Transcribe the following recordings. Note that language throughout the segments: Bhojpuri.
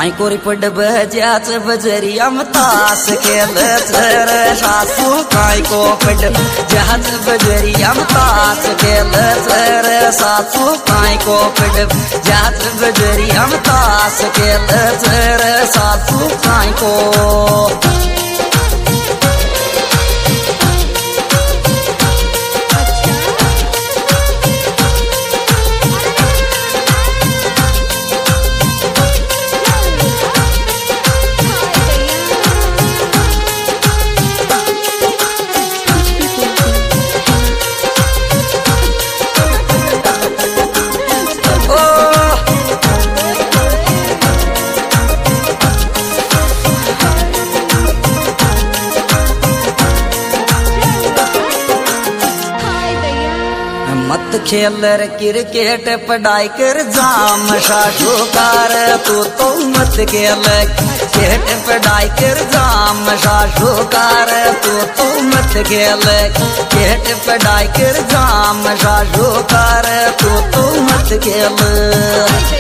काई कोरी पड बजाच बजरिया तास खेल सर सासू काई को पड जहाज बजरिया तास खेल सर सासू काई को पड जहाज बजरिया तास खेल सर सासू काई को मत खेल क्रिकेट पढ़ाई कर जाम शाशुकार तू तो मत खेल क्रिकेट पढ़ाई कर जाम शाशुकार तू तो मत खेल क्रिकेट पढ़ाई कर जाम शाशुकार तू तो मत खेल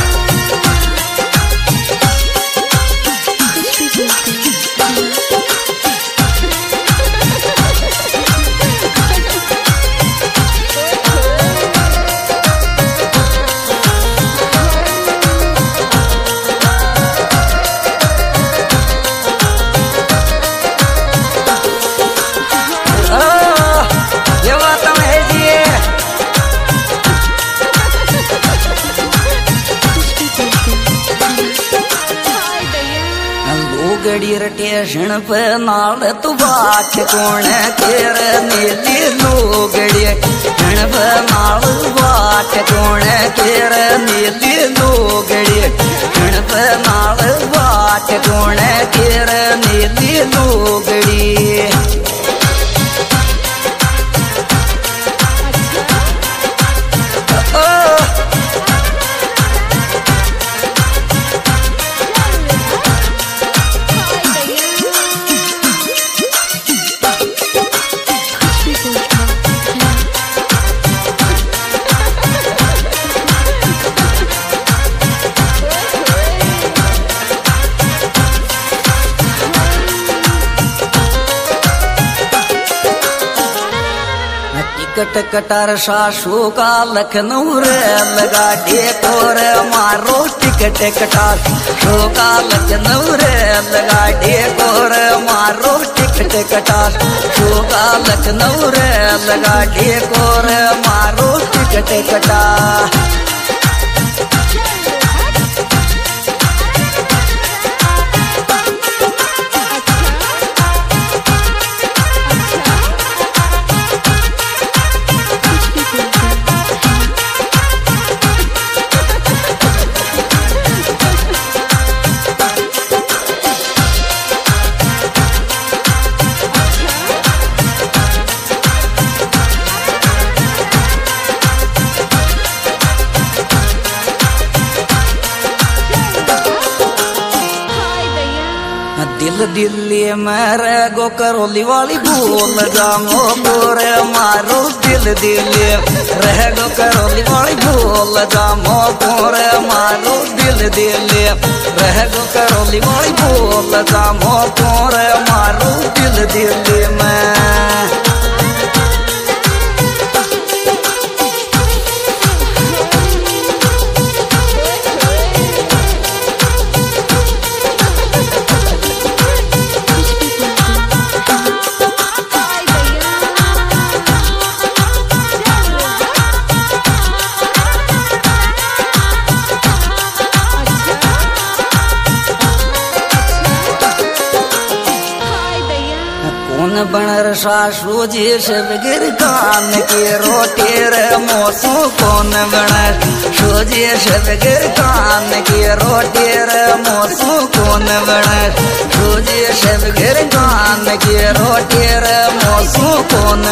गड़ी स्टेशन पे नाल तू बाट कौन तेर नीली लोगड़ी स्टेशन पे नाल बाट कौन तेर नीली लोगड़ी स्टेशन पे नाल बाट कौन तेर नीली लोगड़ी टिकट कटार सासू का लखनऊ रे लगा डेकोर मारो टिकट कटार सासू का लखनऊ रे लगा डेकोर मारो टिकट कटार सासू का लखनऊ रे लगा डेकोर मारो टिकट कटार दिल दिल्ली में रह गो करौली वाली भूल जामो गोरे मारो दिल दिल्ली रह गो करौली वाली भूल जामो गोरे मारो दिल दिल्ली रह गो करौली वाली भूल जामो गोरे मारो दिल दिल्ली में बनर सासू जी शिवगिर कान की रोटी रे मोसू कौन बनर सूजी शिवगिर कान की रोटी रे मोसू कौन बनर सूजी शिवगिर कान की रोटी रे मोसू कौन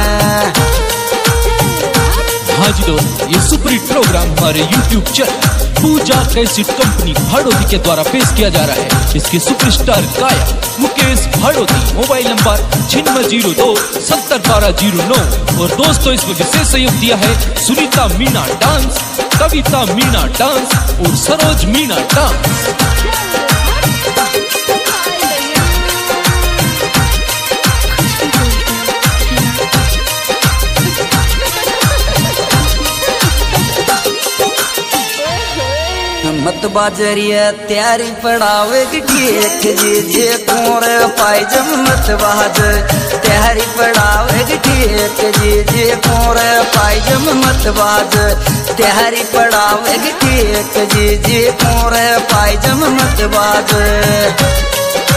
बनर। हाँ जी दोस्त, ये सुपर हिट प्रोग्राम हमारे YouTube channel Pooja cassette company Bhadohi के द्वारा पेश किया जा रहा है। इसके सुपरस्टार गायक मुकेश भाड़ोदी। Mobile number 9602701209। और दोस्तों इसमें विशेष सहयोग दिया है सुनीता मीना डांस, कविता मीना डांस और सरोज मीना डांस। मत बाजरिया त्यारी पड़ावे ठीक जी जे कोरे पायजम मत बाज त्यारी पड़ावे ठीक जी जे कोरे पायजम मत बाज त्यारी पड़ावे ठीक जी जे कोरे पायजम मत बाज।